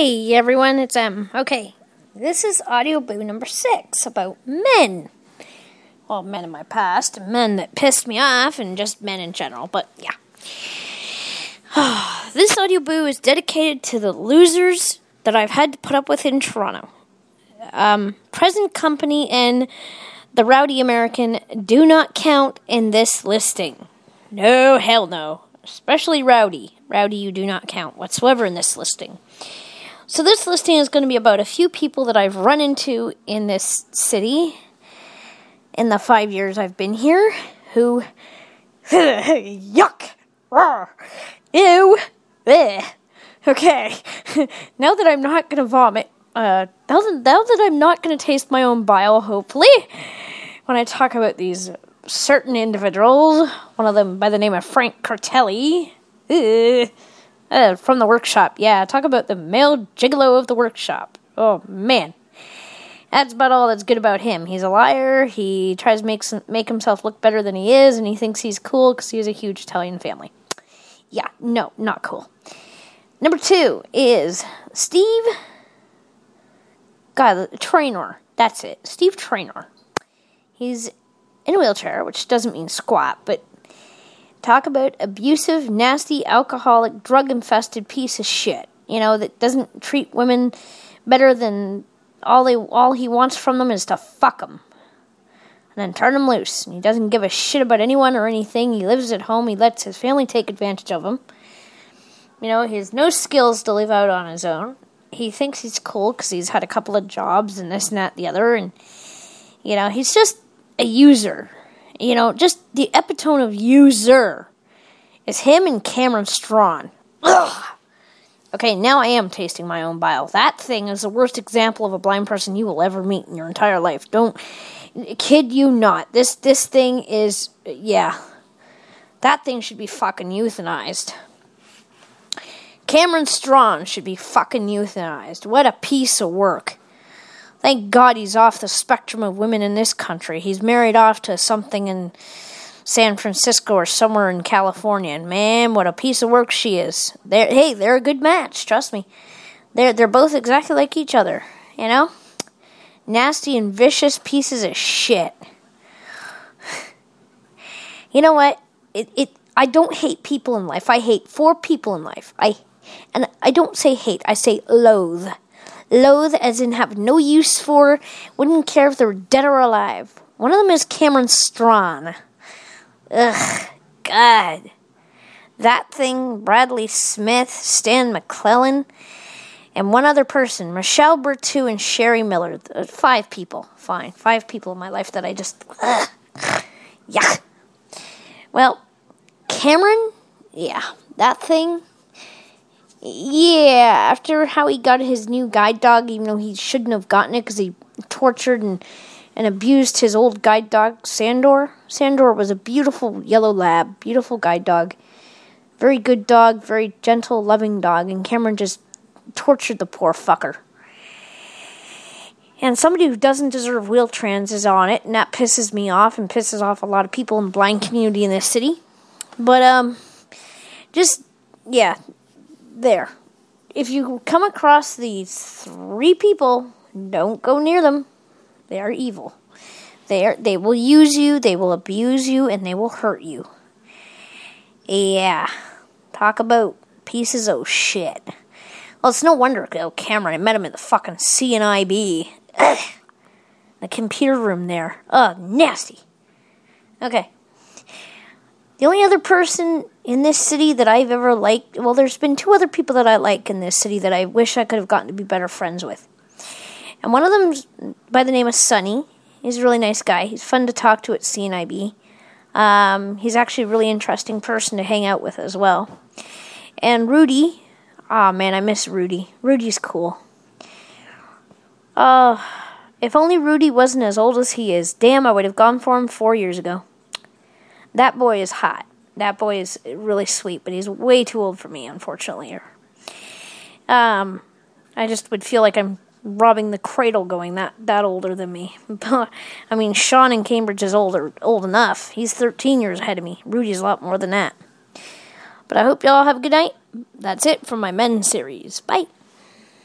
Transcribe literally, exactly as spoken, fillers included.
Hey everyone, it's Em. Okay, this is audio boo number six about men. Well, men in my past, men that pissed me off, and just men in general, but yeah. This audio boo is dedicated to the losers that I've had to put up with in Toronto. Um, present company and the rowdy American do not count in this listing. No, hell no. Especially rowdy. Rowdy, you do not count whatsoever in this listing. So this listing is going to be about a few people that I've run into in this city in the five years I've been here who, yuck, rawr, ew, bleh. Okay, now that I'm not going to vomit, uh, now that, now that I'm not going to taste my own bile, hopefully, when I talk about these certain individuals, one of them by the name of Frank Cartelli, uh, uh, from the workshop, yeah, talk about the male gigolo of the workshop. Oh, man. That's about all that's good about him. He's a liar, he tries to make, some, make himself look better than he is, and he thinks he's cool because he has a huge Italian family. Yeah, no, not cool. Number two is Steve, God, Traynor, that's it, Steve Traynor. He's in a wheelchair, which doesn't mean squat, but talk about abusive, nasty, alcoholic, drug-infested piece of shit. You know, that doesn't treat women better than all they all he wants from them is to fuck them. And then turn them loose. And he doesn't give a shit about anyone or anything. He lives at home. He lets his family take advantage of him. You know, he has no skills to live out on his own. He thinks he's cool because he's had a couple of jobs and this and that and the other. And, you know, he's just a user. You know, just the epitome of user is him and Cameron Strawn. Ugh. Okay, now I am tasting my own bile. That thing is the worst example of a blind person you will ever meet in your entire life. Don't, kid you not. This, this thing is, yeah. That thing should be fucking euthanized. Cameron Strawn should be fucking euthanized. What a piece of work. Thank God he's off the spectrum of women in this country. He's married off to something in San Francisco or somewhere in California. And man, what a piece of work she is. They're, hey, they're a good match, trust me. They're, they're both exactly like each other, you know? Nasty and vicious pieces of shit. You know what? It, it, I don't hate people in life. I hate four people in life. I, and I don't say hate, I say loathe. Loathe as in have no use for, wouldn't care if they were dead or alive. One of them is Cameron Strawn. Ugh, God. That thing, Bradley Smith, Stan McClellan, and one other person, Michelle Bertou and Sherry Miller. Five people, fine. Five people in my life that I just, ugh, yuck. Well, Cameron, yeah, that thing. Yeah, after how he got his new guide dog, even though he shouldn't have gotten it because he tortured and, and abused his old guide dog, Sandor. Sandor was a beautiful yellow lab, beautiful guide dog. Very good dog, very gentle, loving dog, and Cameron just tortured the poor fucker. And somebody who doesn't deserve wheel trans is on it, and that pisses me off and pisses off a lot of people in the blind community in this city. But, um, just, yeah. There. If you come across these three people, don't go near them. They are evil. They are, they will use you, they will abuse you, and they will hurt you. Yeah. Talk about pieces of shit. Well, it's no wonder, though, Cameron, I met him at the fucking C N I B. Ugh. The computer room there. Ugh, nasty. Okay. The only other person in this city that I've ever liked, well, there's been two other people that I like in this city that I wish I could have gotten to be better friends with. And one of them's by the name of Sonny. He's a really nice guy. He's fun to talk to at C N I B. Um, he's actually a really interesting person to hang out with as well. And Rudy, oh man, I miss Rudy. Rudy's cool. Uh, if only Rudy wasn't as old as he is. Damn, I would have gone for him four years ago. That boy is hot. That boy is really sweet, but he's way too old for me, unfortunately. Um, I just would feel like I'm robbing the cradle going that, that older than me. I mean, Sean in Cambridge is older, old enough. He's thirteen years ahead of me. Rudy's a lot more than that. But I hope y'all have a good night. That's it from my men series. Bye.